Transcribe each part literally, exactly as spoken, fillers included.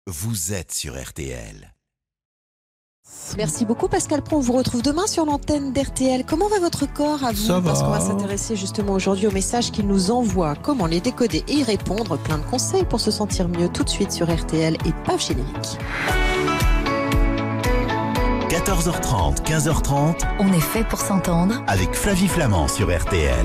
vous êtes sur R T L. Merci beaucoup Pascal Pro, on vous retrouve demain sur l'antenne d'R T L. Comment va votre corps à vous? Ça Parce va. qu'on va s'intéresser justement aujourd'hui aux messages qu'il nous envoie, comment les décoder et y répondre. Plein de conseils pour se sentir mieux tout de suite sur R T L et paf générique. quatorze heures trente, quinze heures trente, On est fait pour s'entendre. avec Flavie Flamand sur R T L.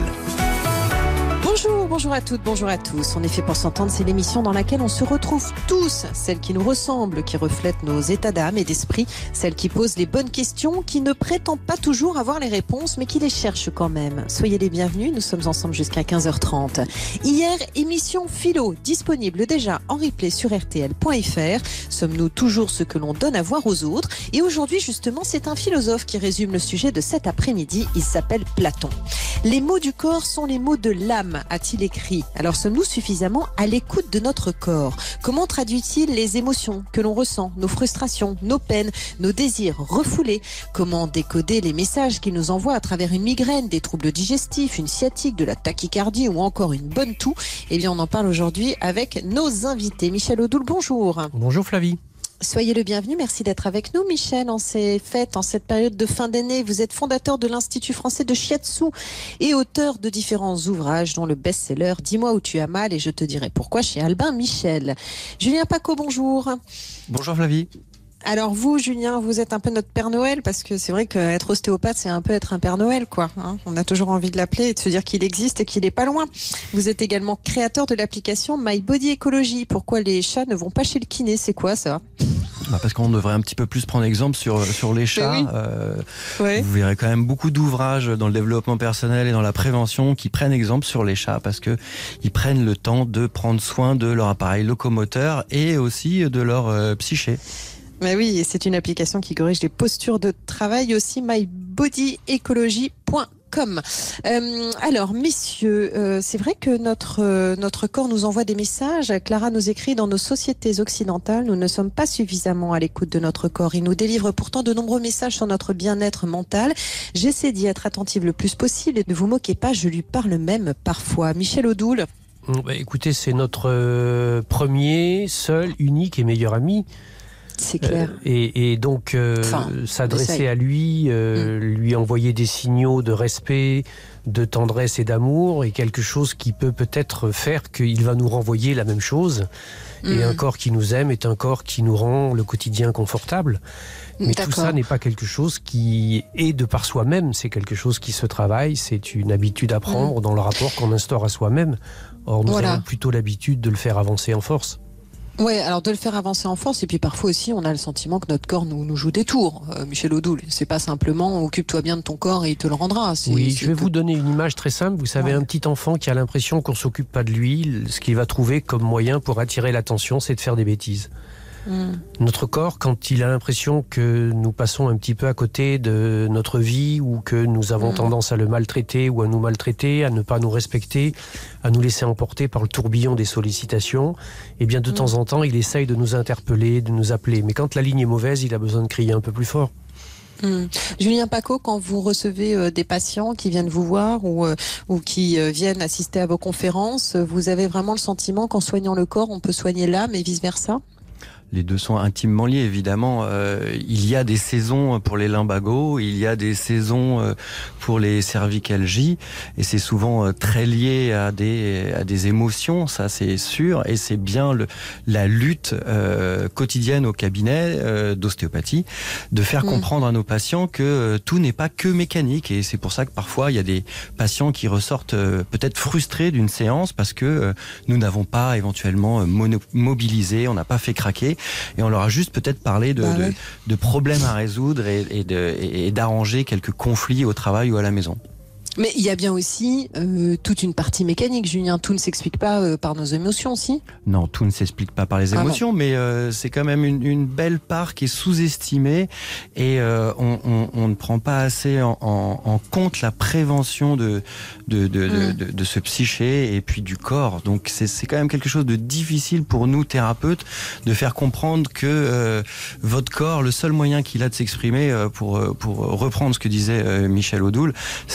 Bonjour, bonjour à toutes, bonjour à tous. On est fait pour s'entendre, c'est l'émission dans laquelle on se retrouve tous, celles qui nous ressemblent, qui reflètent nos états d'âme et d'esprit, celles qui posent les bonnes questions, qui ne prétendent pas toujours avoir les réponses, mais qui les cherchent quand même. Soyez les bienvenus, nous sommes ensemble jusqu'à quinze heures trente. Hier, émission philo, disponible déjà en replay sur R T L point F R. Sommes-nous toujours ce que l'on donne à voir aux autres? Et aujourd'hui, justement, c'est un philosophe qui résume le sujet de cet après-midi. Il s'appelle Platon. Les mots du corps sont les mots de l'âme, a-t-il écrit. Alors sommes-nous suffisamment à l'écoute de notre corps? Comment traduit-il les émotions que l'on ressent, nos frustrations, nos peines, nos désirs refoulés? Comment décoder les messages qu'il nous envoie à travers une migraine, des troubles digestifs, une sciatique, de la tachycardie ou encore une bonne toux? Eh bien on en parle aujourd'hui avec nos invités. Michel Odoul, bonjour. Bonjour Flavie. Soyez le bienvenu, merci d'être avec nous Michel. En ces fêtes, en cette période de fin d'année, vous êtes fondateur de l'Institut français de Shiatsu et auteur de différents ouvrages dont le best-seller « Dis-moi où tu as mal et je te dirai pourquoi » chez Albin Michel. Julien Paco, bonjour. Bonjour Flavie. Alors vous, Julien, vous êtes un peu notre Père Noël, parce que c'est vrai qu'être ostéopathe, c'est un peu être un Père Noël, quoi. Hein, on a toujours envie de l'appeler et de se dire qu'il existe et qu'il n'est pas loin. Vous êtes également créateur de l'application My Body Ecology. Pourquoi les chats ne vont pas chez le kiné? C'est quoi ça? Bah parce qu'on devrait un petit peu plus prendre exemple sur, sur les chats. Oui. Euh, Ouais. Vous verrez quand même beaucoup d'ouvrages dans le développement personnel et dans la prévention qui prennent exemple sur les chats parce que ils prennent le temps de prendre soin de leur appareil locomoteur et aussi de leur euh, psyché. Mais oui, et c'est une application qui corrige les postures de travail aussi, my body ecology point com. Euh, alors, messieurs, euh, c'est vrai que notre, euh, notre corps nous envoie des messages. Clara nous écrit, dans nos sociétés occidentales, nous ne sommes pas suffisamment à l'écoute de notre corps. Il nous délivre pourtant de nombreux messages sur notre bien-être mental. J'essaie d'y être attentive le plus possible et ne vous moquez pas, je lui parle même parfois. Michel Odoul. Bah, écoutez, c'est notre euh, premier, seul, unique et meilleur ami. C'est clair. Euh, et, et donc, euh, Enfin, s'adresser essaye. à lui, euh, mm. lui envoyer des signaux de respect, de tendresse et d'amour, est quelque chose qui peut peut-être faire qu'il va nous renvoyer la même chose. Mm. Et un corps qui nous aime est un corps qui nous rend le quotidien confortable. Mais D'accord. tout ça n'est pas quelque chose qui est de par soi-même, c'est quelque chose qui se travaille, c'est une habitude à prendre mm. dans le rapport qu'on instaure à soi-même. Or, nous voilà. avons plutôt l'habitude de le faire avancer en force. Ouais, alors de le faire avancer en force, et puis parfois aussi on a le sentiment que notre corps nous, nous joue des tours. Euh, Michel Odoul, c'est pas simplement occupe-toi bien de ton corps et il te le rendra. C'est, oui, c'est je vais que... vous donner une image très simple. Vous savez, ouais. un petit enfant qui a l'impression qu'on s'occupe pas de lui, ce qu'il va trouver comme moyen pour attirer l'attention, c'est de faire des bêtises. Mmh. Notre corps, quand il a l'impression que nous passons un petit peu à côté de notre vie ou que nous avons mmh. tendance à le maltraiter ou à nous maltraiter, à ne pas nous respecter, à nous laisser emporter par le tourbillon des sollicitations, eh bien de mmh. temps en temps, il essaye de nous interpeller, de nous appeler. Mais quand la ligne est mauvaise, il a besoin de crier un peu plus fort. Mmh. Julien Paco, quand vous recevez euh, des patients qui viennent vous voir ou, euh, ou qui euh, viennent assister à vos conférences, vous avez vraiment le sentiment qu'en soignant le corps, on peut soigner l'âme et vice-versa? Les deux sont intimement liés, évidemment. Euh, il y a des saisons pour les lumbagos, il y a des saisons euh, pour les cervicalgies, et c'est souvent euh, très lié à des à des émotions, ça c'est sûr, et c'est bien le, la lutte euh, quotidienne au cabinet euh, d'ostéopathie de faire mmh. comprendre à nos patients que euh, tout n'est pas que mécanique, et c'est pour ça que parfois il y a des patients qui ressortent euh, peut-être frustrés d'une séance parce que euh, nous n'avons pas éventuellement euh, mono- mobilisé, on n'a pas fait craquer. Et on leur a juste peut-être parlé de, bah ouais. de, de problèmes à résoudre et, et, de, et d'arranger quelques conflits au travail ou à la maison. Mais il y a bien aussi euh, toute une partie mécanique, Julien. Tout ne s'explique pas euh, par nos émotions, si? Non, tout ne s'explique pas par les émotions, ah bon. mais euh, c'est quand même une, une belle part qui est sous-estimée et euh, on, on, on ne prend pas assez en, en, en compte la prévention de, de, de, mmh. de, de, de ce psyché et puis du corps. Donc c'est, c'est quand même quelque chose de difficile pour nous, thérapeutes, de faire comprendre que euh, votre corps, le seul moyen qu'il a de s'exprimer, euh, pour, pour reprendre ce que disait euh, Michel Odoul, c'est que le seul moyen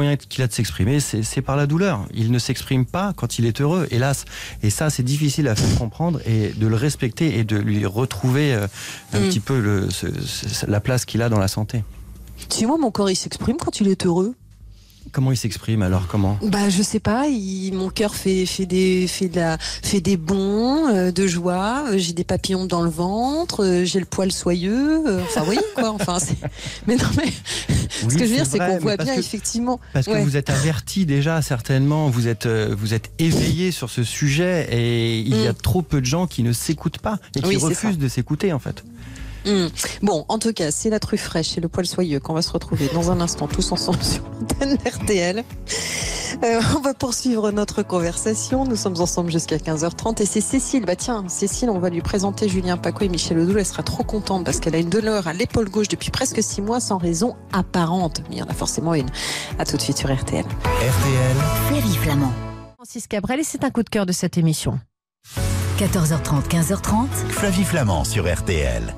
moyen qu'il a de s'exprimer, c'est, c'est par la douleur. Il ne s'exprime pas quand il est heureux, hélas. Et ça, c'est difficile à faire comprendre et de le respecter et de lui retrouver euh, un mmh. petit peu le, ce, ce, la place qu'il a dans la santé. Tu vois, mon corps, il s'exprime quand il est heureux. Comment il s'exprime alors? Comment? Bah je sais pas. Il, mon cœur fait fait des fait de la fait des bonds euh, de joie. J'ai des papillons dans le ventre. Euh, j'ai le poil soyeux. Euh, enfin oui quoi. Enfin c'est. Mais non mais. Oui, ce que je veux dire c'est qu'on voit bien que, effectivement. Parce ouais. que vous êtes averti déjà certainement. Vous êtes euh, vous êtes éveillé sur ce sujet et il mm. y a trop peu de gens qui ne s'écoutent pas et qui oui, refusent de s'écouter en fait. Mmh. Bon, en tout cas, c'est la truffe fraîche et le poil soyeux qu'on va se retrouver dans un instant tous ensemble sur l'antenne R T L. Euh, on va poursuivre notre conversation. Nous sommes ensemble jusqu'à quinze heures trente et c'est Cécile. Bah tiens, Cécile, on va lui présenter Julien Paco et Michel Odoul. Elle sera trop contente parce qu'elle a une douleur à l'épaule gauche depuis presque six mois sans raison apparente. Mais il y en a forcément une. À tout de suite sur R T L. R T L. Flavie Flamand. Francis Cabrel et c'est un coup de cœur de cette émission. quatorze heures trente, quinze heures trente. Flavie Flamand sur R T L.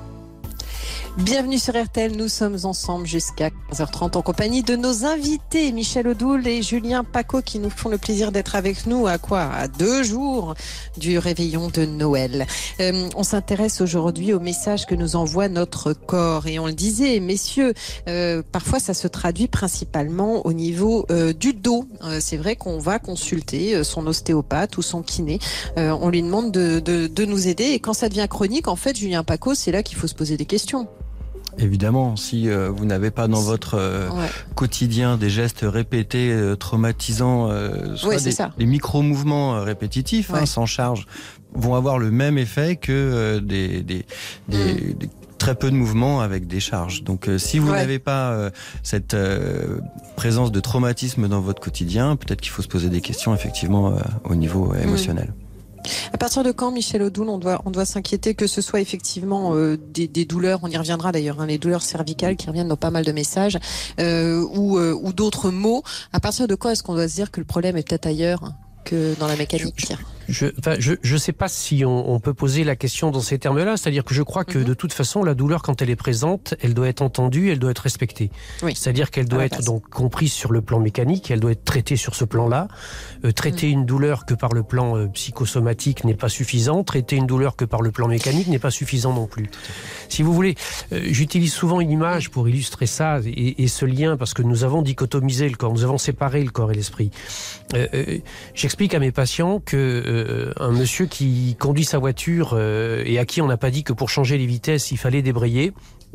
Bienvenue sur R T L, nous sommes ensemble jusqu'à quinze heures trente en compagnie de nos invités Michel Odoul et Julien Paco qui nous font le plaisir d'être avec nous à quoi? À deux jours du réveillon de Noël. Euh, on s'intéresse aujourd'hui au message que nous envoie notre corps et on le disait messieurs, euh, parfois ça se traduit principalement au niveau euh, du dos. Euh, c'est vrai qu'on va consulter son ostéopathe ou son kiné, euh, on lui demande de, de, de nous aider et quand ça devient chronique en fait Julien Paco c'est là qu'il faut se poser des questions. Évidemment, si euh, vous n'avez pas dans votre euh, ouais. quotidien des gestes répétés, euh, traumatisants, euh, soit ouais, des, des micro-mouvements euh, répétitifs, ouais. hein, sans charge, vont avoir le même effet que euh, des, des, des, mmh. des très peu de mouvements avec des charges. Donc euh, si vous ouais. n'avez pas euh, cette euh, présence de traumatisme dans votre quotidien, peut-être qu'il faut se poser des questions effectivement euh, au niveau euh, émotionnel. Mmh. À partir de quand, Michel Odoul, on doit, on doit s'inquiéter que ce soit effectivement euh, des, des douleurs, on y reviendra d'ailleurs, hein, les douleurs cervicales qui reviennent dans pas mal de messages, euh, ou, euh, ou d'autres mots. À partir de quand est-ce qu'on doit se dire que le problème est peut-être ailleurs que dans la mécanique? Je, je, enfin, je, je sais pas si on, on peut poser la question dans ces termes-là, c'est-à-dire que je crois que mm-hmm. de toute façon, la douleur, quand elle est présente, elle doit être entendue, elle doit être respectée. Oui. C'est-à-dire qu'elle doit être donc comprise sur le plan mécanique, elle doit être traitée sur ce plan-là. Euh, traiter mm. une douleur que par le plan euh, psychosomatique n'est pas suffisant, traiter une douleur que par le plan mécanique n'est pas suffisant non plus. Si vous voulez, euh, j'utilise souvent une image pour illustrer ça et, et ce lien, parce que nous avons dichotomisé le corps, nous avons séparé le corps et l'esprit. Euh, euh, j'explique à mes patients que euh, un monsieur qui conduit sa voiture euh, et à qui on n'a pas dit que pour changer les vitesses, il fallait débrayer,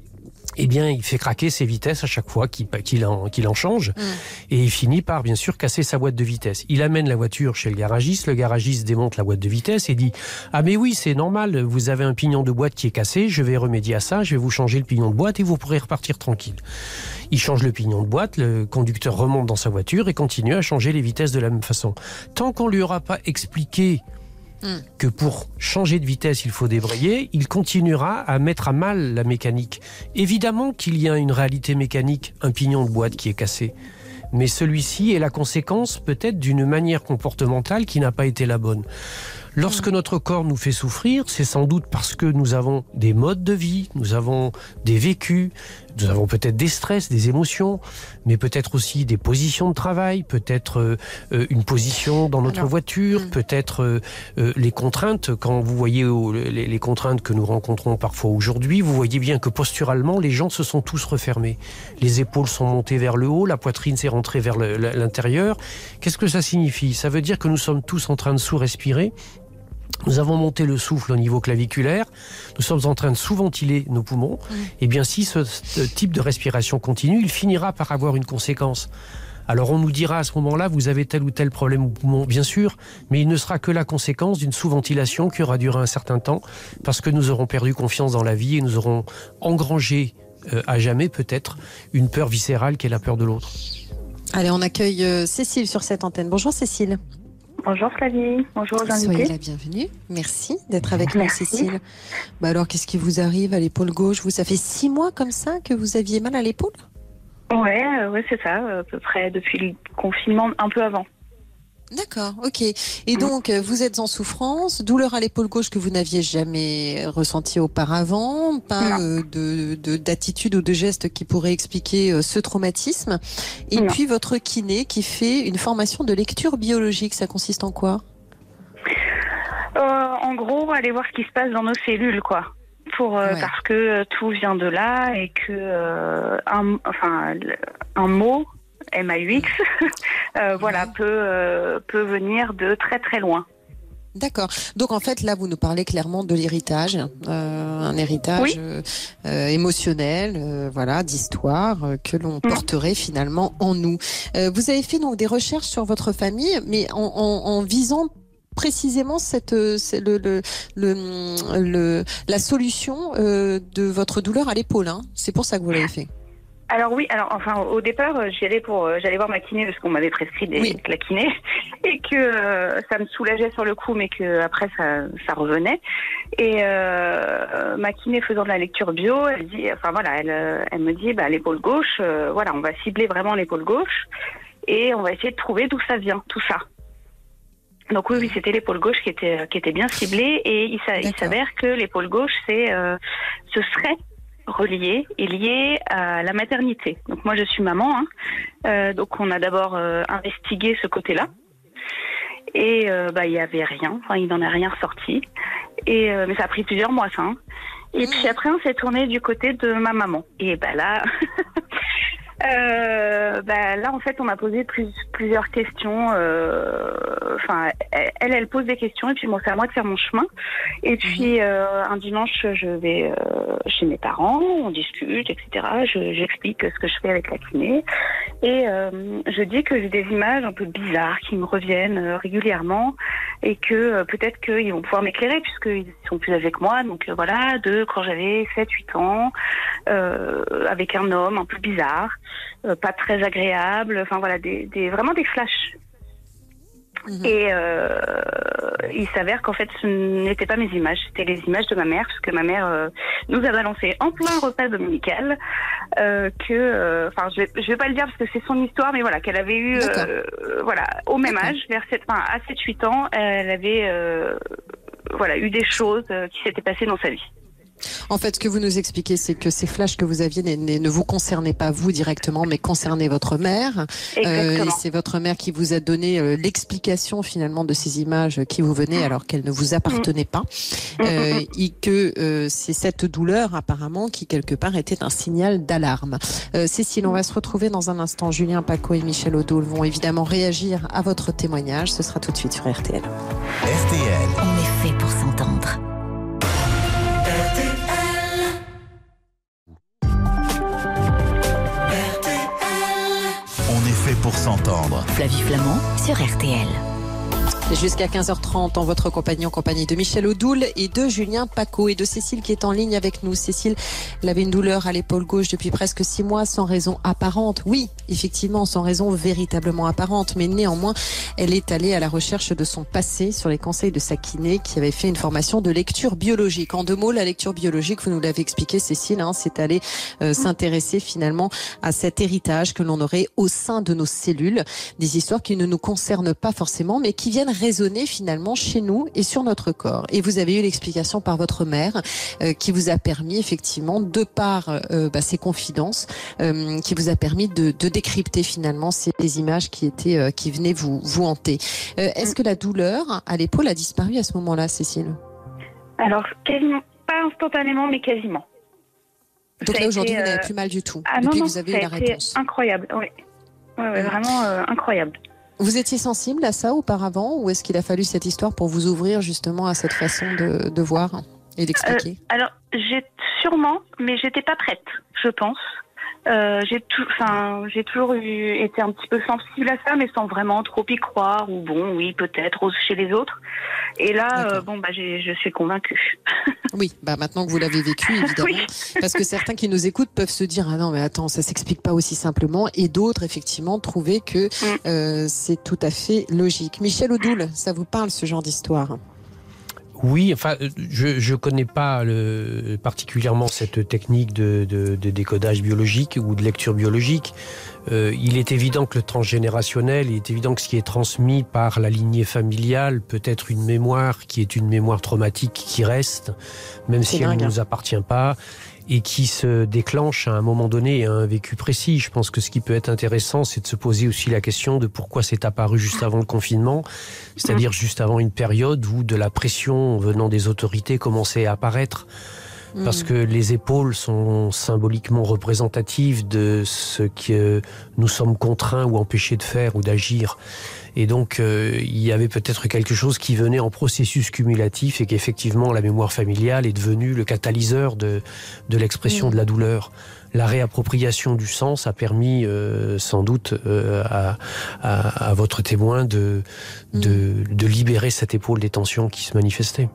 eh bien, il fait craquer ses vitesses à chaque fois qu'il, qu'il, en, qu'il en change. Mmh. Et il finit par, bien sûr, casser sa boîte de vitesse. Il amène la voiture chez le garagiste. Le garagiste démonte la boîte de vitesse et dit « Ah mais oui, c'est normal, vous avez un pignon de boîte qui est cassé, je vais remédier à ça, je vais vous changer le pignon de boîte et vous pourrez repartir tranquille. » Il change le pignon de boîte, le conducteur remonte dans sa voiture et continue à changer les vitesses de la même façon. Tant qu'on lui aura pas expliqué que pour changer de vitesse, il faut débrayer, il continuera à mettre à mal la mécanique. Évidemment qu'il y a une réalité mécanique, un pignon de boîte qui est cassé. Mais celui-ci est la conséquence peut-être d'une manière comportementale qui n'a pas été la bonne. Lorsque notre corps nous fait souffrir, c'est sans doute parce que nous avons des modes de vie, nous avons des vécus, nous avons peut-être des stress, des émotions, mais peut-être aussi des positions de travail, peut-être euh, une position dans notre Alors, voiture, hum. peut-être euh, euh, les contraintes. Quand vous voyez euh, les, les contraintes que nous rencontrons parfois aujourd'hui, vous voyez bien que posturalement, les gens se sont tous refermés. Les épaules sont montées vers le haut, la poitrine s'est rentrée vers le, l'intérieur. Qu'est-ce que ça signifie? Ça veut dire que nous sommes tous en train de sous-respirer. Nous avons monté le souffle au niveau claviculaire, nous sommes en train de sous-ventiler nos poumons. Mmh. Et bien si ce, ce type de respiration continue, il finira par avoir une conséquence. Alors on nous dira à ce moment-là, vous avez tel ou tel problème au poumon, bien sûr, mais il ne sera que la conséquence d'une sous-ventilation qui aura duré un certain temps, parce que nous aurons perdu confiance dans la vie et nous aurons engrangé euh, à jamais peut-être une peur viscérale qui est la peur de l'autre. Allez, on accueille euh, Cécile sur cette antenne. Bonjour Cécile. Bonjour Flavie, bonjour aux invités. Soyez la bienvenue, merci d'être avec merci. nous Cécile. Bah alors qu'est-ce qui vous arrive à l'épaule gauche? Vous, ça fait six mois comme ça que vous aviez mal à l'épaule? Ouais, euh, ouais c'est ça, à peu près depuis le confinement, un peu avant. D'accord, ok. Et donc, vous êtes en souffrance, douleur à l'épaule gauche que vous n'aviez jamais ressentie auparavant, pas euh, de, de, d'attitude ou de geste qui pourrait expliquer euh, ce traumatisme. Et non. Puis votre kiné qui fait une formation de lecture biologique, ça consiste en quoi ? euh, En gros, aller voir ce qui se passe dans nos cellules, quoi. Pour, euh, ouais. Parce que euh, tout vient de là et que euh, un, enfin, un mot... M A U X, euh, voilà, peut, euh, peut venir de très très loin. D'accord. Donc en fait, là, vous nous parlez clairement de l'héritage, euh, un héritage oui. euh, émotionnel, euh, voilà, d'histoire euh, que l'on mmh. porterait finalement en nous. Euh, vous avez fait donc des recherches sur votre famille, mais en, en, en visant précisément cette, le, le, le, le, la solution euh, de votre douleur à l'épaule. Hein. C'est pour ça que vous l'avez fait. Alors oui, alors enfin au départ euh, j'y allais pour euh, j'allais voir ma kiné parce qu'on m'avait prescrit des, oui. la kiné et que euh, ça me soulageait sur le coup mais que après ça ça revenait et euh, ma kiné faisant de la lecture bio, elle dit enfin voilà, elle elle me dit bah l'épaule gauche euh, voilà, on va cibler vraiment l'épaule gauche et on va essayer de trouver d'où ça vient tout ça. Donc oui, oui, c'était l'épaule gauche qui était qui était bien ciblée et il, s'a, il s'avère que l'épaule gauche c'est euh, ce serait relié et lié à la maternité. Donc moi je suis maman, hein. euh, donc on a d'abord euh, investigué ce côté-là et euh, bah il y avait rien, enfin il n'en est rien ressorti et euh, mais ça a pris plusieurs mois ça. Hein. Et mmh. puis après on s'est tourné du côté de ma maman et bah là. Euh, bah, là, en fait, on m'a posé plus, plusieurs questions. Enfin, euh, elle, elle pose des questions et puis moi, c'est à moi de faire mon chemin. Et puis, euh, un dimanche, je vais euh, chez mes parents, on discute, et cetera. Je, j'explique ce que je fais avec la kiné et euh, je dis que j'ai des images un peu bizarres qui me reviennent euh, régulièrement et que euh, peut-être qu'ils vont pouvoir m'éclairer puisqu'ils sont plus âgés que moi. Donc euh, voilà, de quand j'avais sept huit ans, euh, avec un homme un peu bizarre. Euh, pas très agréable, enfin voilà, des, des, vraiment des flashs. Mmh. Et euh, il s'avère qu'en fait, ce n'étaient pas mes images, c'était les images de ma mère, parce que ma mère euh, nous a balancé en plein repas dominical euh, que, enfin, euh, je vais, je vais pas le dire parce que c'est son histoire, mais voilà, qu'elle avait eu, euh, voilà, au même D'accord. âge, vers sept, enfin, à sept huit ans, elle avait, euh, voilà, eu des choses euh, qui s'étaient passées dans sa vie. En fait, ce que vous nous expliquez, c'est que ces flashs que vous aviez ne vous concernaient pas vous directement, mais concernaient votre mère. Euh, et c'est votre mère qui vous a donné euh, l'explication finalement de ces images qui vous venaient alors qu'elles ne vous appartenaient pas. Euh, et que euh, c'est cette douleur apparemment qui quelque part était un signal d'alarme. Euh, Cécile, on va se retrouver dans un instant. Julien Pacaud et Michel Odoul vont évidemment réagir à votre témoignage. Ce sera tout de suite sur R T L. R T L. On est fait pour s'entendre. Pour s'entendre. Flavie Flamand sur R T L. Jusqu'à quinze heures trente en votre compagnie, en compagnie de Michel Odoul et de Julien Pacaud et de Cécile qui est en ligne avec nous. Cécile, elle avait une douleur à l'épaule gauche depuis presque six mois sans raison apparente. Oui, effectivement, sans raison véritablement apparente, mais néanmoins, elle est allée à la recherche de son passé sur les conseils de sa kiné qui avait fait une formation de lecture biologique. En deux mots, la lecture biologique, vous nous l'avez expliqué Cécile, hein, c'est aller euh, s'intéresser finalement à cet héritage que l'on aurait au sein de nos cellules, des histoires qui ne nous concernent pas forcément, mais qui viennent résonner finalement chez nous et sur notre corps. Et vous avez eu l'explication par votre mère euh, qui vous a permis effectivement, de par euh, bah, ces confidences, euh, qui vous a permis de, de décrypter finalement ces images qui étaient, euh, qui venaient vous, vous hanter. Euh, est-ce que la douleur à l'épaule a disparu à ce moment-là, Cécile ? Alors, quasiment, pas instantanément, mais quasiment. Donc ça là, aujourd'hui, été, vous euh... n'avez plus mal du tout, ah, depuis non, que vous avez non, eu la réponse. C'est incroyable, oui. Ouais, ouais, vraiment euh, incroyable. Vous étiez sensible à ça auparavant ou est-ce qu'il a fallu cette histoire pour vous ouvrir justement à cette façon de, de voir et d'expliquer ? euh, Alors, j'ai sûrement, mais j'étais pas prête, je pense. Euh, j'ai tout, enfin, j'ai toujours eu, été un petit peu sensible à ça, mais sans vraiment trop y croire, ou bon, oui, peut-être chez les autres. Et là, euh, bon, bah, j'ai, je suis convaincue. Oui, bah, maintenant que vous l'avez vécu, évidemment. Oui. Parce que certains qui nous écoutent peuvent se dire, ah non, mais attends, ça s'explique pas aussi simplement. Et d'autres, effectivement, trouver que, mm. euh, c'est tout à fait logique. Michel Odoul, ça vous parle, ce genre d'histoire ? Oui, enfin, je ne connais pas le, particulièrement cette technique de, de, de décodage biologique ou de lecture biologique. Euh, il est évident que le transgénérationnel, il est évident que ce qui est transmis par la lignée familiale peut être une mémoire qui est une mémoire traumatique qui reste, même si elle ne nous appartient pas, et qui se déclenche à un moment donné à un vécu précis. Je pense que ce qui peut être intéressant, c'est de se poser aussi la question de pourquoi c'est apparu juste avant le confinement, c'est-à-dire juste avant une période où de la pression venant des autorités commençait à apparaître. Parce que les épaules sont symboliquement représentatives de ce que nous sommes contraints ou empêchés de faire ou d'agir. Et donc, euh, il y avait peut-être quelque chose qui venait en processus cumulatif et qu'effectivement, la mémoire familiale est devenue le catalyseur de, de l'expression mmh. de la douleur. La réappropriation du sens a permis, euh, sans doute, euh, à, à, à votre témoin de, mmh. de, de libérer cette épaule des tensions qui se manifestaient.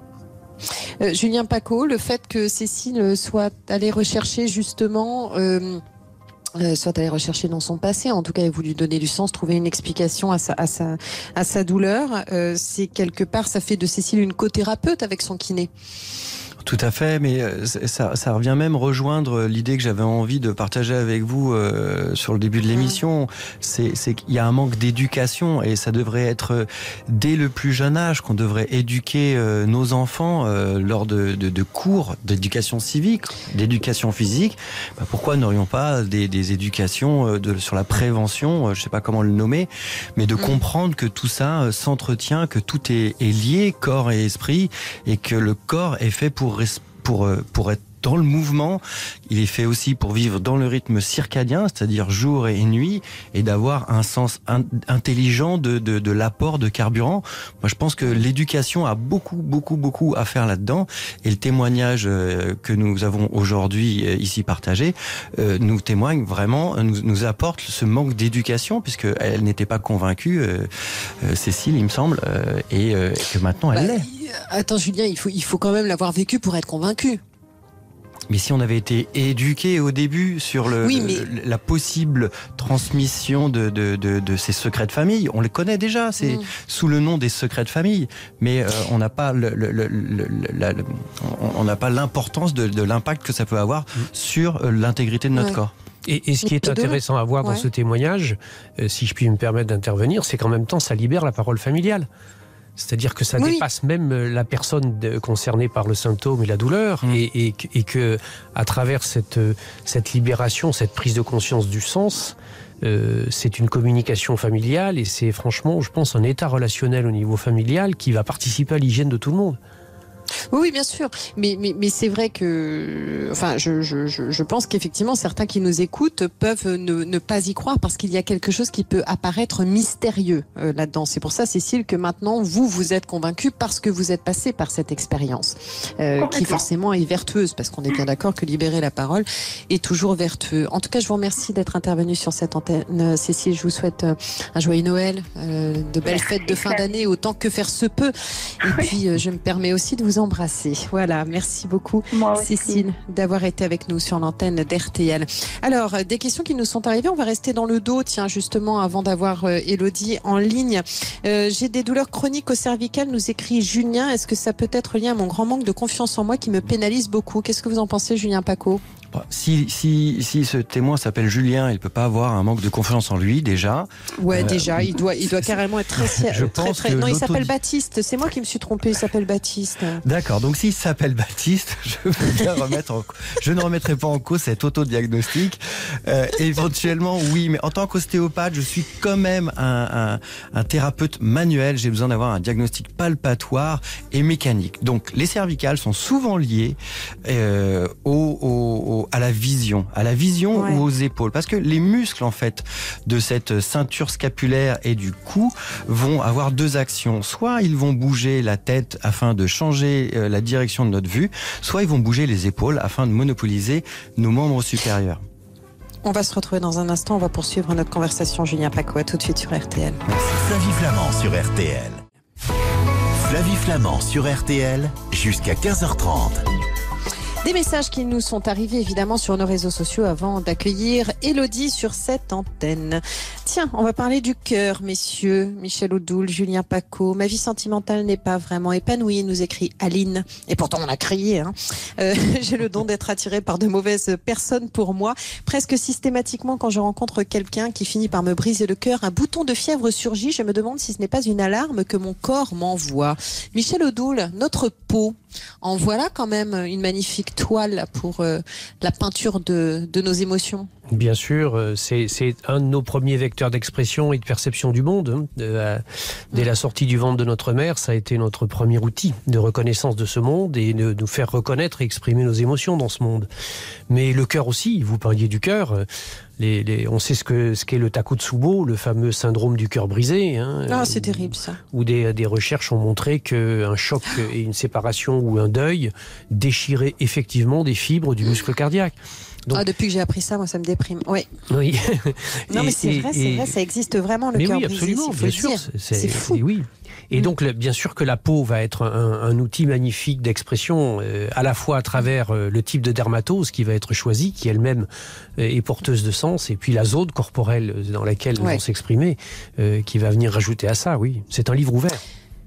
Euh, Julien Pacaud, le fait que Cécile soit allée rechercher justement, euh, euh, soit allée rechercher dans son passé, en tout cas, elle a voulu donner du sens, trouver une explication à sa, à sa, à sa douleur, euh, c'est quelque part, ça fait de Cécile une co-thérapeute avec son kiné. Tout à fait, mais ça, ça revient même rejoindre l'idée que j'avais envie de partager avec vous euh, sur le début de l'émission. C'est, c'est qu'il y a un manque d'éducation et ça devrait être dès le plus jeune âge qu'on devrait éduquer euh, nos enfants euh, lors de, de, de cours d'éducation civique, d'éducation physique. Bah, pourquoi n'aurions pas des, des éducations de, sur la prévention, je sais pas comment le nommer, mais de comprendre que tout ça s'entretient, que tout est, est lié, corps et esprit, et que le corps est fait pour Pour, pour être dans le mouvement, il est fait aussi pour vivre dans le rythme circadien, c'est-à-dire jour et nuit, et d'avoir un sens in- intelligent de, de, de l'apport de carburant. Moi, je pense que l'éducation a beaucoup, beaucoup, beaucoup à faire là-dedans, et le témoignage euh, que nous avons aujourd'hui euh, ici partagé euh, nous témoigne vraiment, nous, nous apporte ce manque d'éducation, puisqu'elle n'était pas convaincue, euh, euh, Cécile, il me semble, euh, et, euh, et que maintenant elle bah, l'est. Attends, Julien, il faut, il faut quand même l'avoir vécu pour être convaincu. Mais si on avait été éduqué au début sur le, oui, mais... la possible transmission de, de, de, de ces secrets de famille, on les connaît déjà, c'est mmh. sous le nom des secrets de famille, mais euh, on n'a pas le, le, le, le, la, le, on n'a pas l'importance de, de l'impact que ça peut avoir mmh. sur euh, l'intégrité de notre ouais. corps. Et, et ce qui est intéressant à voir ouais. dans ce témoignage, euh, si je puis me permettre d'intervenir, c'est qu'en même temps, ça libère la parole familiale. C'est-à-dire que ça oui. dépasse même la personne de, concernée par le symptôme et la douleur, mmh. et, et, et que, à travers cette, cette libération, cette prise de conscience du sens, euh, c'est une communication familiale et c'est franchement, je pense, un état relationnel au niveau familial qui va participer à l'hygiène de tout le monde. Oui, bien sûr, mais, mais, mais c'est vrai que, enfin, je, je, je pense qu'effectivement, certains qui nous écoutent peuvent ne, ne pas y croire parce qu'il y a quelque chose qui peut apparaître mystérieux euh, là-dedans. C'est pour ça, Cécile, que maintenant, vous, vous êtes convaincue parce que vous êtes passée par cette expérience, euh, qui forcément est vertueuse, parce qu'on est bien d'accord que libérer la parole est toujours vertueux. En tout cas, je vous remercie d'être intervenue sur cette antenne, Cécile. Je vous souhaite un joyeux Noël, euh, de belles fêtes de fin d'année, autant que faire se peut. Et puis, euh, je me permets aussi de vous embrasser. Voilà, merci beaucoup Cécile d'avoir été avec nous sur l'antenne d'R T L. Alors, des questions qui nous sont arrivées, on va rester dans le dos, tiens, justement, avant d'avoir euh, Élodie en ligne. Euh, j'ai des douleurs chroniques au cervical, nous écrit Julien. Est-ce que ça peut être lié à mon grand manque de confiance en moi qui me pénalise beaucoup? Qu'est-ce que vous en pensez, Julien Pacaud? Si, si, si ce témoin s'appelle Julien, il peut pas avoir un manque de confiance en lui, déjà. Ouais, euh, déjà, il doit, il doit carrément être très, je très, pense très, que non, il s'appelle Baptiste. C'est moi qui me suis trompé. Il s'appelle Baptiste. D'accord. Donc, s'il s'appelle Baptiste, je veux bien remettre en, je ne remettrai pas en cause cet autodiagnostic. Euh, éventuellement, oui, mais en tant qu'ostéopathe, je suis quand même un, un, un thérapeute manuel. J'ai besoin d'avoir un diagnostic palpatoire et mécanique. Donc, les cervicales sont souvent liées euh, au, au, au à la vision, à la vision ouais. ou aux épaules. Parce que les muscles, en fait, de cette ceinture scapulaire et du cou vont avoir deux actions. Soit ils vont bouger la tête afin de changer euh, la direction de notre vue, soit ils vont bouger les épaules afin de monopoliser nos membres supérieurs. On va se retrouver dans un instant. On va poursuivre notre conversation. Julien Pacaud, à tout de suite sur R T L. Flavie Flament sur R T L. Flavie Flament sur R T L jusqu'à quinze heures trente. Des messages qui nous sont arrivés évidemment sur nos réseaux sociaux avant d'accueillir Élodie sur cette antenne. Tiens, on va parler du cœur, messieurs. Michel Odoul, Julien Pacaud. Ma vie sentimentale n'est pas vraiment épanouie, nous écrit Aline. Et pourtant, on a crié. Hein. Euh, j'ai le don d'être attirée par de mauvaises personnes pour moi. Presque systématiquement, quand je rencontre quelqu'un qui finit par me briser le cœur, un bouton de fièvre surgit. Je me demande si ce n'est pas une alarme que mon corps m'envoie. Michel Odoul, notre peau, en voilà quand même une magnifique toile pour euh, la peinture de, de nos émotions. Bien sûr, c'est, c'est un de nos premiers vecteurs d'expression et de perception du monde. Euh, dès la sortie du ventre de notre mère, ça a été notre premier outil de reconnaissance de ce monde et de nous faire reconnaître et exprimer nos émotions dans ce monde. Mais le cœur aussi, vous parliez du cœur. Les, les, on sait ce, que, ce qu'est le Takotsubo, le fameux syndrome du cœur brisé. Hein, ah, c'est où, terrible ça. Où des, des recherches ont montré qu'un choc et une séparation ou un deuil déchiraient effectivement des fibres du muscle cardiaque. Donc, ah, depuis que j'ai appris ça, moi, ça me déprime. Ouais. Oui. Non, et, mais c'est et, vrai, c'est et... vrai, ça existe vraiment, le mais cœur oui, brisé, absolument, faut bien le sûr, dire. C'est, c'est fou. Et oui. Et mmh. donc, bien sûr que la peau va être un, un outil magnifique d'expression, euh, à la fois à travers euh, le type de dermatose qui va être choisi, qui elle-même euh, est porteuse de sens, et puis la zone corporelle dans laquelle ouais. vont s'exprimer, euh, qui va venir rajouter à ça, oui. C'est un livre ouvert.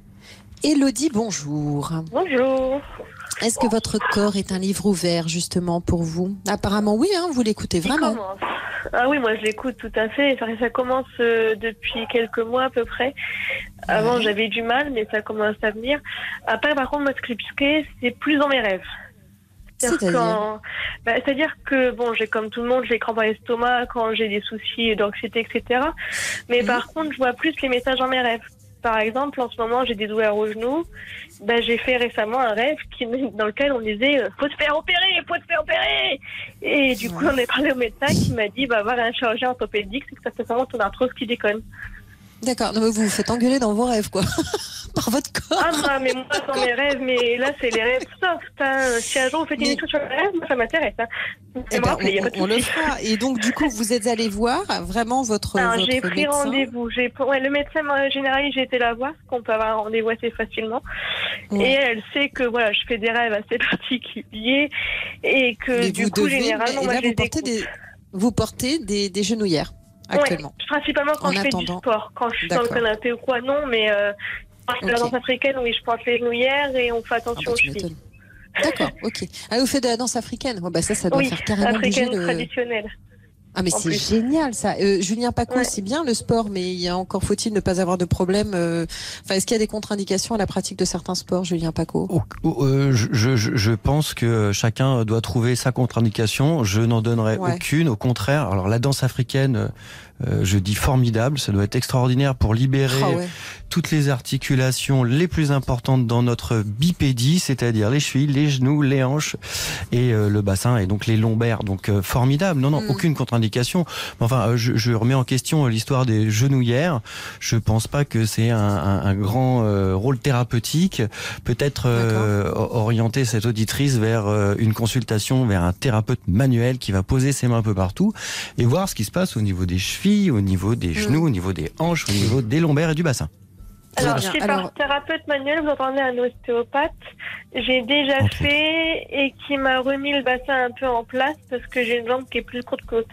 Élodie, bonjour. Bonjour. Est-ce que votre corps est un livre ouvert, justement, pour vous? Apparemment, oui, hein, vous l'écoutez vraiment. Ah oui, moi je l'écoute tout à fait. Ça, ça commence euh, depuis quelques mois à peu près. Avant, ouais. j'avais du mal, mais ça commence à venir. Après, par contre, moi, ce qui est, c'est plus dans mes rêves. C'est-à-dire, C'est-à-dire, quand... bah, c'est-à-dire que, bon, j'ai comme tout le monde, j'ai crampes à l'estomac quand j'ai des soucis d'anxiété, et cetera. Mais mmh. par contre, je vois plus les messages dans mes rêves. Par exemple, en ce moment, j'ai des douleurs au genou. Ben, j'ai fait récemment un rêve qui, dans lequel on disait « faut te faire opérer, faut te faire opérer !» Et du coup, on est parlé au médecin qui m'a dit bah, « va voir un chirurgien orthopédique, c'est que ça fait vraiment ton arthrose qui déconne. » D'accord, non, mais vous vous faites engueuler dans vos rêves, quoi. Par votre corps. Ah, moi, mais moi, dans mes rêves, mais là, c'est les rêves soft. Hein. Si un jour vous faites une étude sur les rêves, moi, ça m'intéresse. Hein. Eh ben, rappeler, on, on le fera. Et donc, du coup, vous êtes allé voir vraiment votre, Alors, votre j'ai pris médecin. rendez-vous. J'ai, ouais, le médecin généraliste, j'ai été la voir, parce qu'on peut avoir un rendez-vous assez facilement. Ouais. Et elle sait que voilà, je fais des rêves assez particuliers et que mais du coup, devez, généralement, moi, là, je vous, portez des, vous portez des, des genouillères. Actuellement. Ouais, principalement quand en je attendant. fais du sport. Quand je suis D'accord. dans le canapé ou quoi, non, mais euh, quand je fais okay. la danse africaine, oui, je porte les genouillères et on fait attention ah bah, aux chevilles. D'accord, ok. Ah, vous faites de la danse africaine? oh, bah, Ça, ça doit oui, faire carrément africaine bouger le... traditionnelle. Ah, mais c'est plus. génial, ça. Euh, Julien Pacaud, ouais. c'est bien le sport, mais il y a encore faut-il ne pas avoir de problème. Euh... Enfin, est-ce qu'il y a des contre-indications à la pratique de certains sports, Julien Pacaud? oh, oh, euh, je, je, je pense que chacun doit trouver sa contre-indication. Je n'en donnerai ouais. aucune. Au contraire, alors la danse africaine, euh, je dis formidable. Ça doit être extraordinaire pour libérer oh, ouais. toutes les articulations les plus importantes dans notre bipédie, c'est-à-dire les chevilles, les genoux, les hanches et euh, le bassin et donc les lombaires. Donc euh, formidable. Non, non, mm. aucune contre-indication. Enfin, je, je remets en question l'histoire des genouillères. Je pense pas que c'est un, un, un grand euh, rôle thérapeutique. Peut-être euh, orienter cette auditrice vers euh, une consultation, vers un thérapeute manuel qui va poser ses mains un peu partout et voir ce qui se passe au niveau des chevilles, au niveau des genoux, mmh. au niveau des hanches, au niveau des lombaires et du bassin. Alors, si par Alors... thérapeute manuel, vous entendez un ostéopathe, j'ai déjà Entre fait et qui m'a remis le bassin un peu en place parce que j'ai une jambe qui est plus courte que l'autre.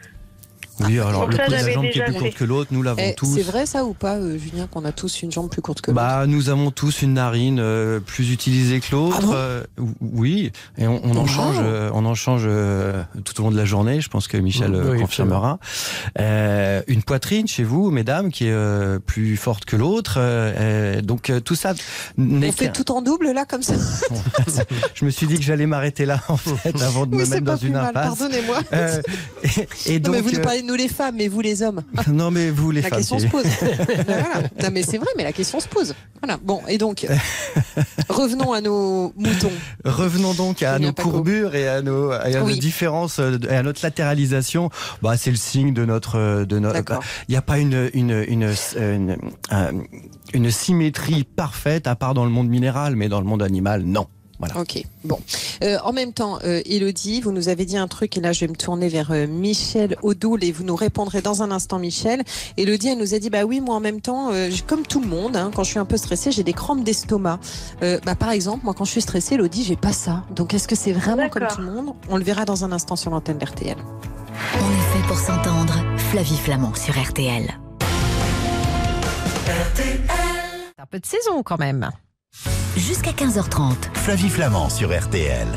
Oui, alors donc le ça, la jambe qui est plus courte que l'autre, nous l'avons eh, tous. C'est vrai ça ou pas, euh, Julien, qu'on a tous une jambe plus courte que l'autre? Bah, nous avons tous une narine euh, plus utilisée que l'autre. Ah bon euh, oui, et on, on en wow. change, euh, on en change euh, tout au long de la journée. Je pense que Michel mmh, oui, confirmera. Euh, une poitrine chez vous, mesdames, qui est euh, plus forte que l'autre. Euh, donc euh, tout ça. On fait tout en double là, comme ça. Je me suis dit que j'allais m'arrêter là en fait avant de oui, me mettre dans une mal, impasse. Pardonnez-moi. Euh, et, et donc. Non, mais vous nous parlez nous les femmes, mais vous les hommes. Non mais vous les la femmes. La question se pose. Voilà. Non mais c'est vrai, mais la question se pose. Voilà. Bon, et donc revenons à nos moutons. Revenons donc à nos courbures et à nos, à oui. nos différences et à notre latéralisation. Bah c'est le signe de notre de notre. Il bah, n'y a pas une une une une, une, une symétrie parfaite à part dans le monde minéral, mais dans le monde animal, non. Voilà. Ok, bon. Euh, en même temps, euh, Élodie, vous nous avez dit un truc, et là je vais me tourner vers euh, Michel Odoul, et vous nous répondrez dans un instant, Michel. Élodie, elle nous a dit, bah oui, moi en même temps, euh, comme tout le monde, hein, quand je suis un peu stressée, j'ai des crampes d'estomac. Euh, bah, par exemple, moi quand je suis stressée, Élodie, j'ai pas ça. Donc est-ce que c'est vraiment D'accord. comme tout le monde? On le verra dans un instant sur l'antenne d'R T L. On est fait pour s'entendre. Flavie Flamand sur R T L. Un peu de saison quand même. Jusqu'à quinze heures trente. Flavie Flamand sur R T L.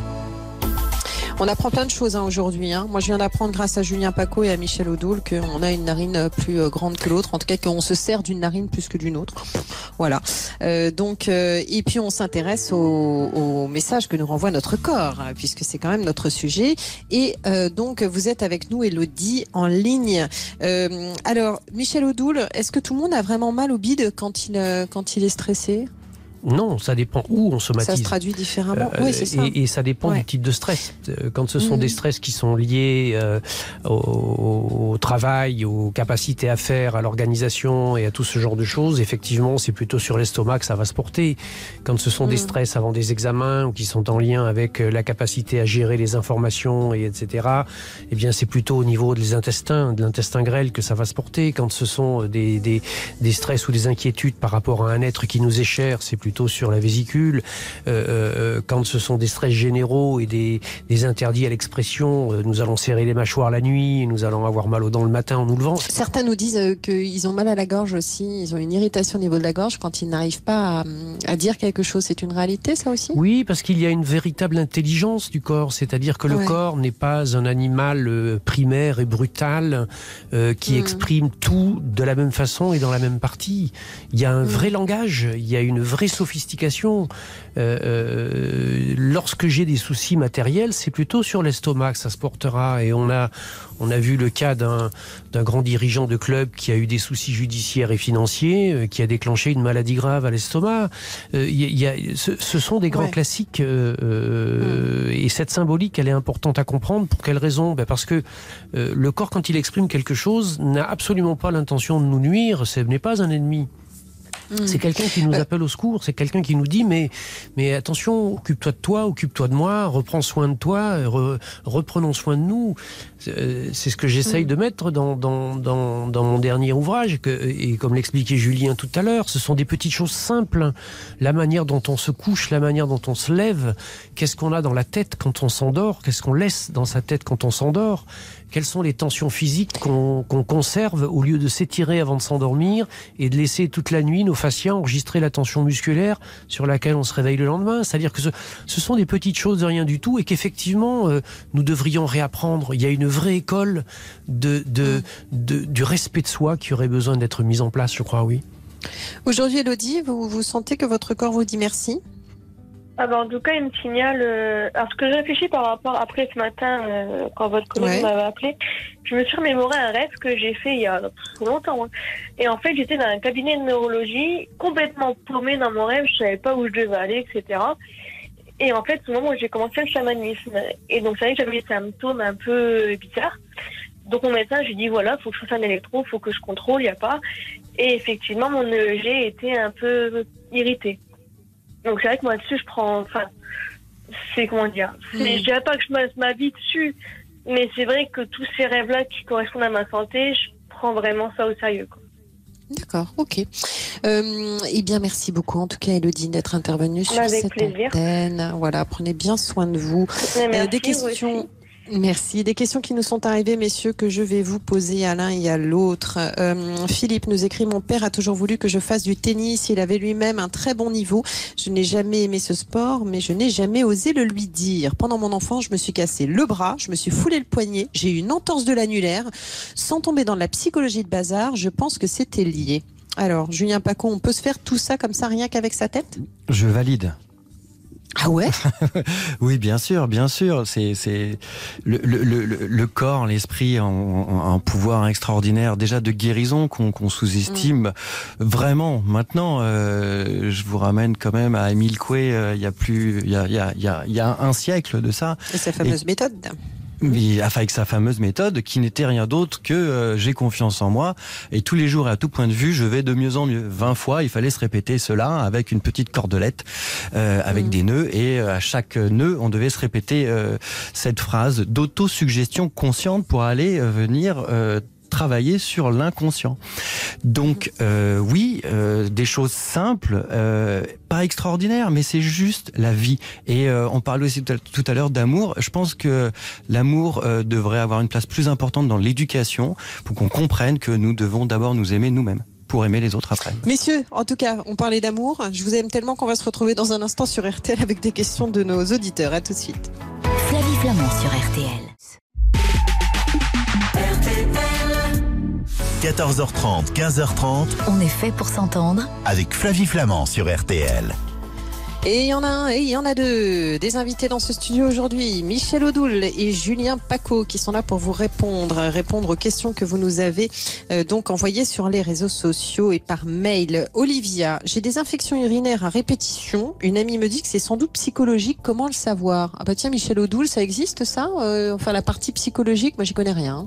On apprend plein de choses hein, aujourd'hui. Hein. Moi, je viens d'apprendre grâce à Julien Paco et à Michel Odoul qu'on a une narine plus grande que l'autre. En tout cas, qu'on se sert d'une narine plus que d'une autre. Voilà. Euh, donc, euh, et puis on s'intéresse au, au message que nous renvoie notre corps, hein, puisque c'est quand même notre sujet. Et euh, donc, vous êtes avec nous, Elodie, en ligne. Euh, alors, Michel Odoul, est-ce que tout le monde a vraiment mal au bide quand il euh, quand il est stressé ? Non, ça dépend où on somatise. Ça se traduit différemment. Euh, oui, c'est ça. Et, et ça dépend ouais. du type de stress. Quand ce sont mmh. des stress qui sont liés euh, au, au travail, aux capacités à faire, à l'organisation et à tout ce genre de choses, effectivement, c'est plutôt sur l'estomac que ça va se porter. Quand ce sont mmh. des stress avant des examens ou qui sont en lien avec la capacité à gérer les informations et etc., eh bien, c'est plutôt au niveau des intestins, de l'intestin grêle que ça va se porter. Quand ce sont des, des, des stress ou des inquiétudes par rapport à un être qui nous est cher, c'est plutôt plutôt sur la vésicule. Euh, euh, quand ce sont des stress généraux et des, des interdits à l'expression, euh, nous allons serrer les mâchoires la nuit, nous allons avoir mal aux dents le matin en nous levant. Certains nous disent euh, qu'ils ont mal à la gorge aussi, ils ont une irritation au niveau de la gorge quand ils n'arrivent pas à, à dire quelque chose. C'est une réalité, ça aussi ? Oui, parce qu'il y a une véritable intelligence du corps, c'est-à-dire que le ouais. corps n'est pas un animal euh, primaire et brutal euh, qui mmh. exprime tout de la même façon et dans la même partie. Il y a un mmh. vrai langage, il y a une vraie sophistication. Euh, euh, lorsque j'ai des soucis matériels, c'est plutôt sur l'estomac que ça se portera. Et on a, on a vu le cas d'un, d'un grand dirigeant de club qui a eu des soucis judiciaires et financiers, euh, qui a déclenché une maladie grave à l'estomac. Euh, y, y a, ce, ce sont des grands ouais. classiques. Euh, euh, mmh. Et cette symbolique, elle est importante à comprendre. Pour quelle raison ? Ben parce que euh, le corps, quand il exprime quelque chose, n'a absolument pas l'intention de nous nuire. Ce n'est pas un ennemi. C'est quelqu'un qui nous appelle au secours, c'est quelqu'un qui nous dit mais, mais attention, occupe-toi de toi, occupe-toi de moi, reprends soin de toi, re, reprenons soin de nous. C'est ce que j'essaye de mettre dans, dans, dans, dans mon dernier ouvrage, que, et comme l'expliquait Julien tout à l'heure, ce sont des petites choses simples. La manière dont on se couche, la manière dont on se lève, qu'est-ce qu'on a dans la tête quand on s'endort, qu'est-ce qu'on laisse dans sa tête quand on s'endort, quelles sont les tensions physiques qu'on, qu'on conserve au lieu de s'étirer avant de s'endormir et de laisser toute la nuit nos fascias enregistrer la tension musculaire sur laquelle on se réveille le lendemain. C'est-à-dire que ce, ce sont des petites choses de rien du tout et qu'effectivement euh, nous devrions réapprendre. Il y a une vraie école de, de, de, du respect de soi qui aurait besoin d'être mise en place, je crois, oui. Aujourd'hui, Elodie, vous, vous sentez que votre corps vous dit merci ? Ah bah en tout cas, il me signale... Euh... Alors, ce que je réfléchis par rapport... Après, ce matin, euh, quand votre collègue ouais. m'avait appelé, je me suis remémoré un rêve que j'ai fait il y a trop longtemps. Hein. Et en fait, j'étais dans un cabinet de neurologie, complètement paumée dans mon rêve. Je savais pas où je devais aller, et cetera. Et en fait, c'est le moment où j'ai commencé le chamanisme. Et donc, ça y est, j'avais des symptômes un peu bizarres. Donc, mon médecin, je lui dis, voilà, faut que je fasse un électro, faut que je contrôle, il n'y a pas. Et effectivement, mon E E G était un peu irrité. Donc c'est vrai que moi dessus je prends, enfin, c'est comment dire, c'est, mmh. je dirais pas que je passe ma vie dessus, mais c'est vrai que tous ces rêves-là qui correspondent à ma santé, je prends vraiment ça au sérieux, quoi. D'accord, ok. Euh, eh bien, merci beaucoup, en tout cas, Elodie, d'être intervenue sur Avec cette plaisir. antenne. Voilà, prenez bien soin de vous. Merci, euh, des questions. Merci. Des questions qui nous sont arrivées, messieurs, que je vais vous poser à l'un et à l'autre. Euh, Philippe nous écrit: mon père a toujours voulu que je fasse du tennis. Il avait lui-même un très bon niveau. Je n'ai jamais aimé ce sport, mais je n'ai jamais osé le lui dire. Pendant mon enfance, je me suis cassé le bras, je me suis foulé le poignet, j'ai eu une entorse de l'annulaire. Sans tomber dans la psychologie de bazar, je pense que c'était lié. Alors, Julien Paco, on peut se faire tout ça comme ça, rien qu'avec sa tête ? Je valide. Ah ouais? Oui, bien sûr, bien sûr. C'est, c'est le, le, le, le corps, l'esprit ont un pouvoir extraordinaire, déjà de guérison qu'on, qu'on sous-estime mmh. vraiment. Maintenant, euh, je vous ramène quand même à Émile Coué. Euh, il y a plus, il y a, il y a, il y a, il y a un siècle de ça. Et sa fameuse Et... méthode. Oui, avec sa fameuse méthode qui n'était rien d'autre que euh, j'ai confiance en moi et tous les jours et à tout point de vue je vais de mieux en mieux. vingt fois il fallait se répéter cela avec une petite cordelette euh, avec mmh. des nœuds et euh, à chaque nœud on devait se répéter euh, cette phrase d'autosuggestion consciente pour aller euh, venir euh, travailler sur l'inconscient. Donc euh, oui, euh, des choses simples, euh, pas extraordinaires, mais c'est juste la vie. Et euh, on parlait aussi tout à l'heure d'amour. Je pense que l'amour euh, devrait avoir une place plus importante dans l'éducation pour qu'on comprenne que nous devons d'abord nous aimer nous-mêmes pour aimer les autres après. Messieurs, en tout cas, on parlait d'amour. Je vous aime tellement qu'on va se retrouver dans un instant sur R T L avec des questions de nos auditeurs. À tout de suite. Flavie Flamand sur R T L. R T L. quatorze heures trente, quinze heures trente. On est fait pour s'entendre. Avec Flavie Flamand sur R T L. Et il y en a un, et il y en a deux. Des invités dans ce studio aujourd'hui, Michel Odoul et Julien Pacaud, qui sont là pour vous répondre, répondre aux questions que vous nous avez euh, donc envoyées sur les réseaux sociaux et par mail. Olivia, j'ai des infections urinaires à répétition. Une amie me dit que c'est sans doute psychologique. Comment le savoir? Ah bah tiens, Michel Odoul, ça existe ça euh, Enfin, la partie psychologique, moi j'y connais rien.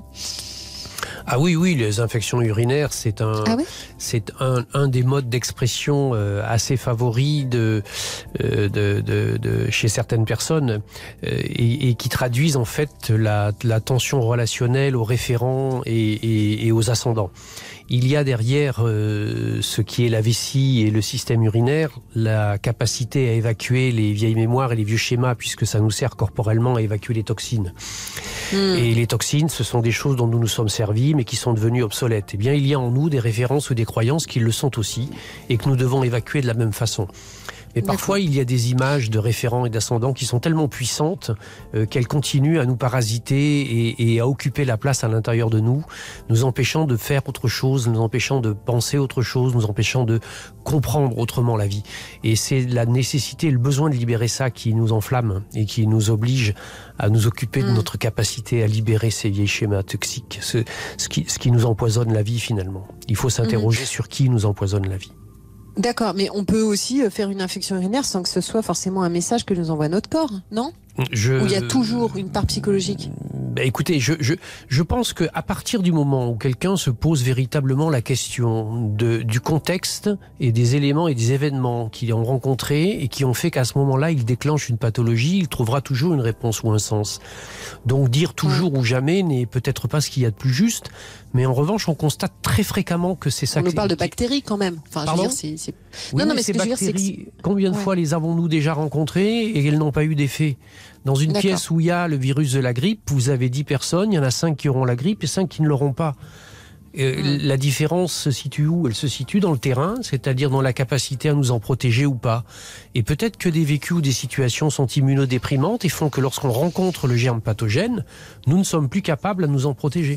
Ah oui, oui, les infections urinaires, c'est un, ah oui c'est un, un des modes d'expression euh, assez favoris de, euh, de, de, de chez certaines personnes euh, et, et qui traduisent en fait la, la tension relationnelle aux référents et, et, et aux ascendants. Il y a derrière euh, ce qui est la vessie et le système urinaire, la capacité à évacuer les vieilles mémoires et les vieux schémas, puisque ça nous sert corporellement à évacuer les toxines. Mmh. Et les toxines, ce sont des choses dont nous nous sommes servis, mais qui sont devenues obsolètes. Eh bien, il y a en nous des références ou des croyances qui le sont aussi, et que nous devons évacuer de la même façon. Mais parfois, il y a des images de référents et d'ascendants qui sont tellement puissantes euh, qu'elles continuent à nous parasiter et, et à occuper la place à l'intérieur de nous, nous empêchant de faire autre chose, nous empêchant de penser autre chose, nous empêchant de comprendre autrement la vie. Et c'est la nécessité, le besoin de libérer ça qui nous enflamme et qui nous oblige à nous occuper mmh. de notre capacité à libérer ces vieilles schémas toxiques, ce, ce, qui, ce qui nous empoisonne la vie finalement. Il faut s'interroger mmh. sur qui nous empoisonne la vie. D'accord, mais on peut aussi faire une infection urinaire sans que ce soit forcément un message que nous envoie notre corps, non ? Je... Où il y a toujours une part psychologique. Bah écoutez, je, je, je pense qu'à partir du moment où quelqu'un se pose véritablement la question de, du contexte et des éléments et des événements qu'il a rencontrés et qui ont fait qu'à ce moment-là, il déclenche une pathologie, il trouvera toujours une réponse ou un sens. Donc dire toujours ouais. ou jamais n'est peut-être pas ce qu'il y a de plus juste, mais en revanche, on constate très fréquemment que c'est ça. On que nous parle de bactéries quand même. Enfin, Pardon ? je veux dire, c'est, c'est... Oui, non, non, mais ces ce que je veux dire, bactéries, c'est que... combien de ouais. fois les avons-nous déjà rencontrées et elles n'ont pas eu d'effet ? Dans une D'accord. pièce où il y a le virus de la grippe, vous avez dix personnes, il y en a cinq qui auront la grippe et cinq qui ne l'auront pas. Euh, mmh. La différence se situe où ? Elle se situe dans le terrain, c'est-à-dire dans la capacité à nous en protéger ou pas. Et peut-être que des vécus ou des situations sont immunodéprimantes et font que lorsqu'on rencontre le germe pathogène, nous ne sommes plus capables à nous en protéger.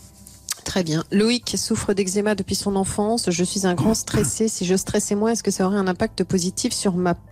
Très bien. Loïc souffre d'eczéma depuis son enfance. Je suis un grand stressé. Si je stressais moins, est-ce que ça aurait un impact positif sur ma peau ?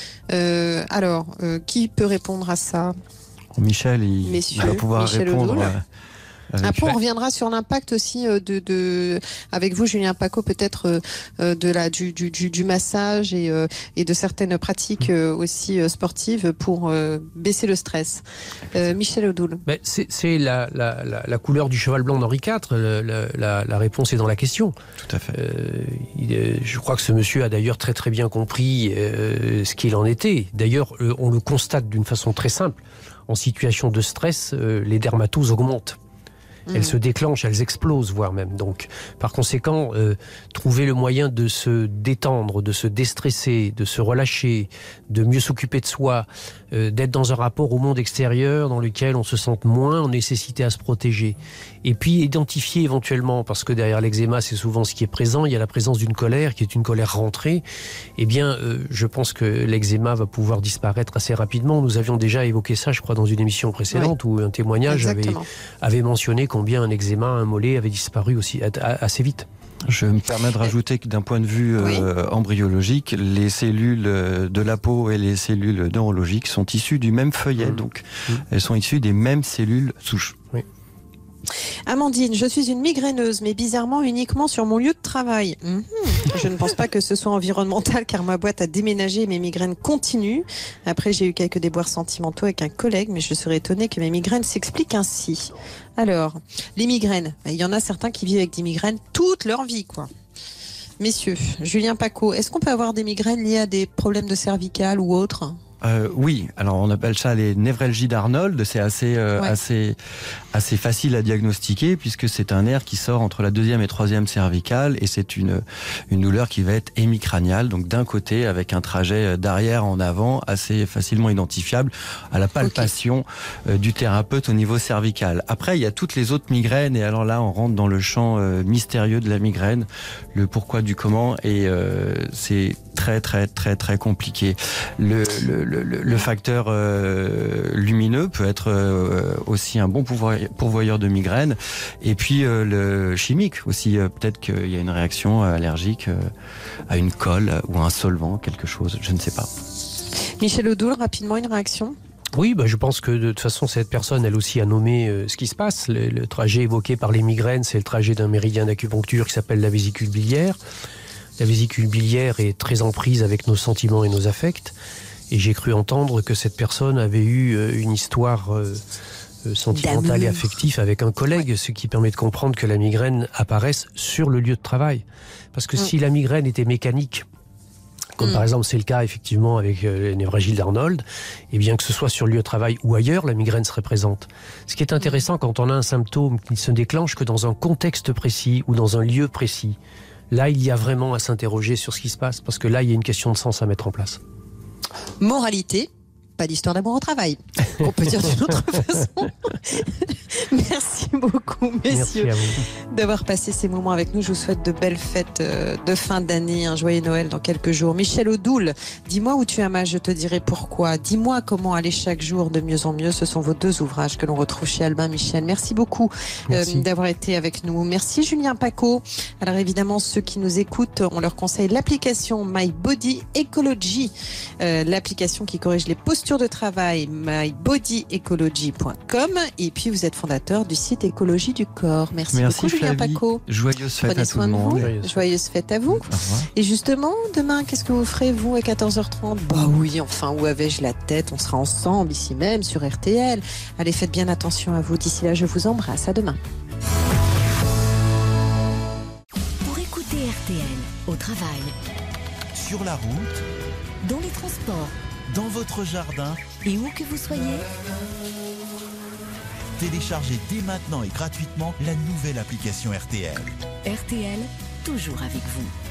euh, Alors, euh, qui peut répondre à ça ? Michel, il, Messieurs, il va pouvoir Michel répondre. Odoul. Avec... Après, on reviendra sur l'impact aussi de, de avec vous, Julien Pacaud, peut-être de la du du du massage et et de certaines pratiques aussi sportives pour baisser le stress. Euh, Michel Odoul. Ben, c'est c'est la, la la la couleur du cheval blanc d'Henri quatre. La, la la réponse est dans la question. Tout à fait. Euh, il, je crois que ce monsieur a d'ailleurs très très bien compris euh, ce qu'il en était. D'ailleurs, on le constate d'une façon très simple. En situation de stress, euh, les dermatoses augmentent. Elles mmh. se déclenchent, elles explosent, voire même. Donc, par conséquent, euh, trouver le moyen de se détendre, de se déstresser, de se relâcher, de mieux s'occuper de soi, euh, d'être dans un rapport au monde extérieur dans lequel on se sente moins en nécessité à se protéger. Et puis, identifier éventuellement, parce que derrière l'eczéma, c'est souvent ce qui est présent, il y a la présence d'une colère qui est une colère rentrée. Eh bien, euh, je pense que l'eczéma va pouvoir disparaître assez rapidement. Nous avions déjà évoqué ça, je crois, dans une émission précédente oui. où un témoignage avait, avait mentionné combien un eczéma, un mollet avait disparu aussi assez vite. Je me permets de rajouter que d'un point de vue oui. euh, embryologique, les cellules de la peau et les cellules neurologiques sont issues du même feuillet, mmh. donc mmh. elles sont issues des mêmes cellules souches. Oui. Amandine, je suis une migraineuse, mais bizarrement uniquement sur mon lieu de travail. Mmh. Je ne pense pas que ce soit environnemental, car ma boîte a déménagé et mes migraines continuent. Après, j'ai eu quelques déboires sentimentaux avec un collègue, mais je serais étonnée que mes migraines s'expliquent ainsi. Alors, les migraines, il y en a certains qui vivent avec des migraines toute leur vie, quoi. Messieurs, Julien Pacaud, est-ce qu'on peut avoir des migraines liées à des problèmes de cervicales ou autres ? euh, oui, alors on appelle ça les névralgies d'Arnold. C'est assez, euh, ouais. assez, assez facile à diagnostiquer puisque c'est un nerf qui sort entre la deuxième et troisième cervicale et c'est une, une douleur qui va être hémicraniale, donc d'un côté avec un trajet d'arrière en avant assez facilement identifiable à la palpation okay. euh, du thérapeute au niveau cervical. Après, il y a toutes les autres migraines et alors là, on rentre dans le champ euh, mystérieux de la migraine, le pourquoi du comment et euh, c'est très très très très compliqué. Le, le, le, le facteur euh, lumineux peut être euh, aussi un bon pourvoyeur, pourvoyeur de migraine et puis euh, le chimique aussi, euh, peut-être qu'il y a une réaction allergique euh, à une colle ou à un solvant, quelque chose, je ne sais pas. Michel Odoul, rapidement une réaction ? Oui, bah je pense que de toute façon, cette personne, elle aussi a nommé euh, ce qui se passe. Le, le trajet évoqué par les migraines, c'est le trajet d'un méridien d'acupuncture qui s'appelle la vésicule biliaire. La vésicule biliaire est très en prise avec nos sentiments et nos affects. Et j'ai cru entendre que cette personne avait eu euh, une histoire euh, sentimentale et affective avec un collègue, ouais. ce qui permet de comprendre que la migraine apparaisse sur le lieu de travail. Parce que mmh. si la migraine était mécanique, comme mmh. par exemple c'est le cas effectivement avec euh, les névralgies d'Arnold, et bien que ce soit sur le lieu de travail ou ailleurs, la migraine serait présente. Ce qui est intéressant quand on a un symptôme qui ne se déclenche que dans un contexte précis ou dans un lieu précis, là il y a vraiment à s'interroger sur ce qui se passe, parce que là il y a une question de sens à mettre en place. Moralité, pas d'histoire d'amour au travail. On peut dire d'une autre façon. Merci beaucoup, messieurs, d'avoir passé ces moments avec nous. Je vous souhaite de belles fêtes de fin d'année, un joyeux Noël dans quelques jours. Michel Odoul, dis-moi où tu as mal, je te dirai pourquoi. Dis-moi comment aller chaque jour de mieux en mieux. Ce sont vos deux ouvrages que l'on retrouve chez Albin Michel. Merci beaucoup Merci. Euh, d'avoir été avec nous. Merci Julien Pacaud. Alors évidemment, ceux qui nous écoutent, on leur conseille l'application My Body Ecology, euh, l'application qui corrige les postures de travail, my body ecology point com, et puis vous êtes fondateur du site Écologie du corps. Merci, Merci beaucoup Julien Pacaud. Joyeuse fête Prenez à soin tout le monde. De vous. Joyeuse fête à vous. Et justement, demain, qu'est-ce que vous ferez vous à quatorze heures trente? Bah oui, enfin, où avais-je la tête? On sera ensemble ici même sur R T L. Allez, faites bien attention à vous. D'ici là, je vous embrasse. À demain. Pour écouter R T L au travail, sur la route, dans les transports, dans votre jardin et où que vous soyez, téléchargez dès maintenant et gratuitement la nouvelle application R T L. R T L, toujours avec vous.